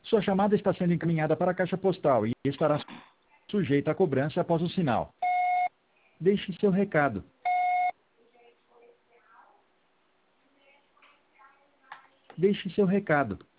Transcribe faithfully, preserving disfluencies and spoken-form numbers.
Sua chamada está sendo encaminhada para a caixa postal e estará sujeita a cobrança após o sinal. Deixe seu recado. Deixe seu recado.